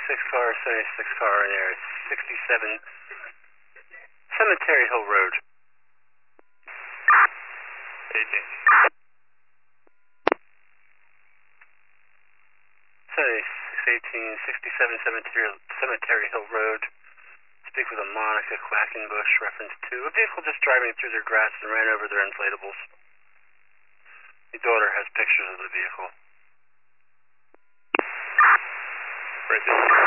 car, 76 car in there, 67 Cemetery Hill Road. 18, 67 Cemetery Hill Road. Speak with a Monica Quackenbush, reference to a vehicle just driving through their grass and ran over their inflatables. The daughter has pictures of the vehicle. Right there.